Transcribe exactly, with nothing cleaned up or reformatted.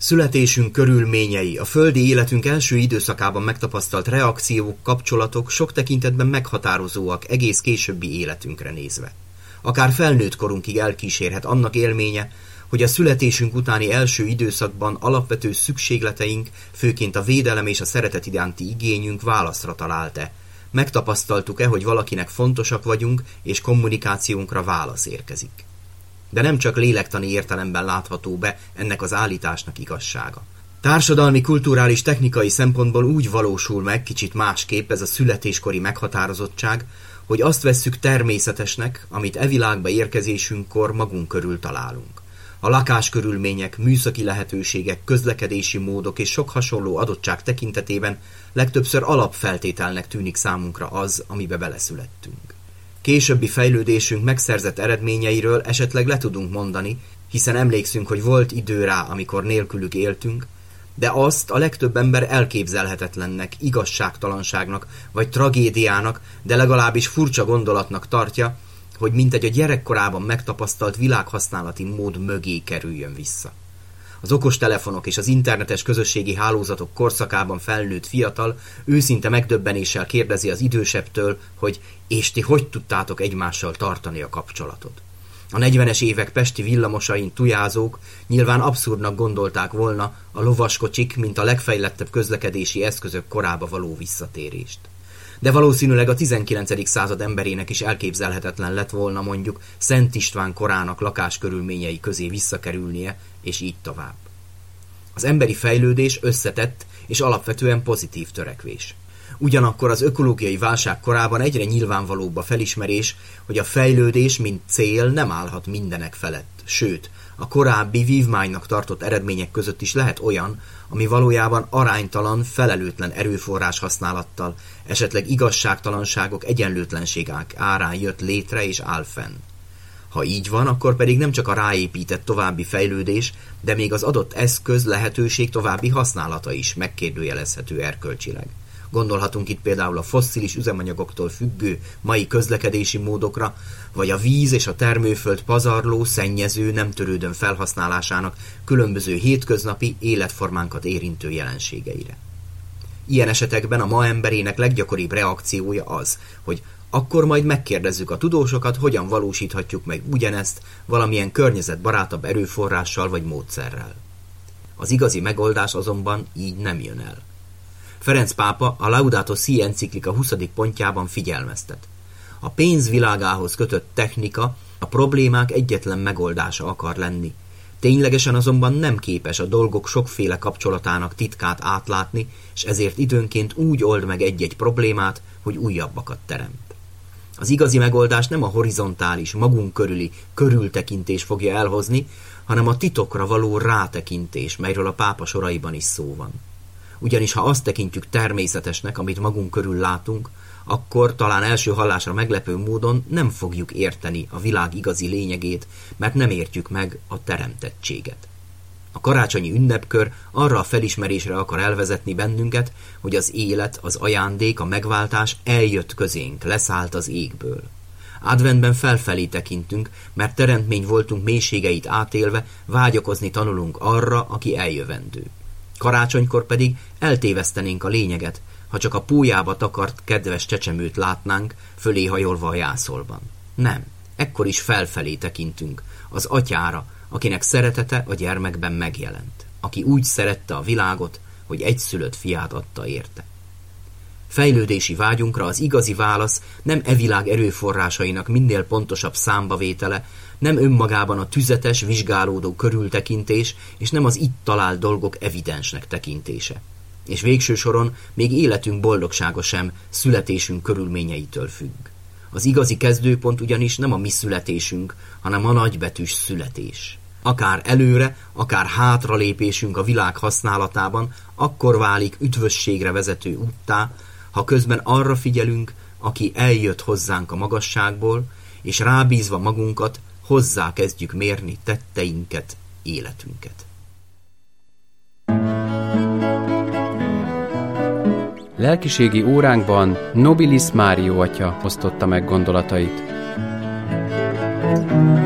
Születésünk körülményei, a földi életünk első időszakában megtapasztalt reakciók, kapcsolatok sok tekintetben meghatározóak egész későbbi életünkre nézve. Akár felnőtt korunkig elkísérhet annak élménye, hogy a születésünk utáni első időszakban alapvető szükségleteink, főként a védelem és a szeretet iránti igényünk válaszra talált-e. Megtapasztaltuk-e, hogy valakinek fontosak vagyunk, és kommunikációnkra válasz érkezik. De nem csak lélektani értelemben látható be ennek az állításnak igazsága. Társadalmi, kulturális, technikai szempontból úgy valósul meg kicsit másképp ez a születéskori meghatározottság, hogy azt vesszük természetesnek, amit e világba érkezésünkkor magunk körül találunk. A lakáskörülmények, műszaki lehetőségek, közlekedési módok és sok hasonló adottság tekintetében legtöbbször alapfeltételnek tűnik számunkra az, amibe beleszülettünk. Későbbi fejlődésünk megszerzett eredményeiről esetleg le tudunk mondani, hiszen emlékszünk, hogy volt idő rá, amikor nélkülük éltünk, de azt a legtöbb ember elképzelhetetlennek, igazságtalanságnak vagy tragédiának, de legalábbis furcsa gondolatnak tartja, hogy mintegy a gyerekkorában megtapasztalt világhasználati mód mögé kerüljön vissza. Az okostelefonok és az internetes közösségi hálózatok korszakában felnőtt fiatal őszinte megdöbbenéssel kérdezi az idősebbtől, hogy és ti hogy tudtátok egymással tartani a kapcsolatot. A negyvenes évek pesti villamosain tujázók nyilván abszurdnak gondolták volna a lovaskocsik, mint a legfejlettebb közlekedési eszközök korába való visszatérést. De valószínűleg a tizenkilencedik század emberének is elképzelhetetlen lett volna mondjuk Szent István korának lakáskörülményei közé visszakerülnie, és így tovább. Az emberi fejlődés összetett és alapvetően pozitív törekvés. Ugyanakkor az ökológiai válság korában egyre nyilvánvalóbb a felismerés, hogy a fejlődés, mint cél nem állhat mindenek felett, sőt, a korábbi vívmánynak tartott eredmények között is lehet olyan, ami valójában aránytalan, felelőtlen erőforrás használattal, esetleg igazságtalanságok, egyenlőtlenségek árán jött létre és áll fenn. Ha így van, akkor pedig nem csak a ráépített további fejlődés, de még az adott eszköz, lehetőség további használata is megkérdőjelezhető erkölcsileg. Gondolhatunk itt például a fosszilis üzemanyagoktól függő mai közlekedési módokra, vagy a víz és a termőföld pazarló, szennyező, nem törődön felhasználásának különböző hétköznapi életformánkat érintő jelenségeire. Ilyen esetekben a ma emberének leggyakoribb reakciója az, hogy akkor majd megkérdezzük a tudósokat, hogyan valósíthatjuk meg ugyanezt valamilyen környezetbarátabb erőforrással vagy módszerrel. Az igazi megoldás azonban így nem jön el. Ferenc pápa a Laudato Si enciklika huszadik pontjában figyelmeztet. A pénz világához kötött technika a problémák egyetlen megoldása akar lenni. Ténylegesen azonban nem képes a dolgok sokféle kapcsolatának titkát átlátni, és ezért időnként úgy old meg egy-egy problémát, hogy újabbakat teremt. Az igazi megoldás nem a horizontális, magunk körüli körültekintés fogja elhozni, hanem a titokra való rátekintés, melyről a pápa soraiban is szó van. Ugyanis ha azt tekintjük természetesnek, amit magunk körül látunk, akkor talán első hallásra meglepő módon nem fogjuk érteni a világ igazi lényegét, mert nem értjük meg a teremtettséget. A karácsonyi ünnepkör arra a felismerésre akar elvezetni bennünket, hogy az élet, az ajándék, a megváltás eljött közénk, leszállt az égből. Adventben felfelé tekintünk, mert teremtmény voltunk mélységeit átélve, vágyakozni tanulunk arra, aki eljövendő. Karácsonykor pedig eltévesztenénk a lényeget, ha csak a pólyába takart kedves csecsemőt látnánk, fölé hajolva a jászolban. Nem, ekkor is felfelé tekintünk, az atyára, akinek szeretete a gyermekben megjelent, aki úgy szerette a világot, hogy egyszülött fiát adta érte. Fejlődési vágyunkra az igazi válasz nem e világ erőforrásainak minél pontosabb számbavétele, nem önmagában a tüzetes, vizsgálódó körültekintés, és nem az itt talált dolgok evidensnek tekintése. És végső soron még életünk boldogsága sem születésünk körülményeitől függ. Az igazi kezdőpont ugyanis nem a mi születésünk, hanem a nagybetűs születés. Akár előre, akár hátralépésünk a világ használatában akkor válik üdvösségre vezető úttá, ha közben arra figyelünk, aki eljött hozzánk a magasságból, és rábízva magunkat hozzá kezdjük mérni tetteinket, életünket. Lelkiségi óránkban Nobilis Mário atya osztotta meg gondolatait.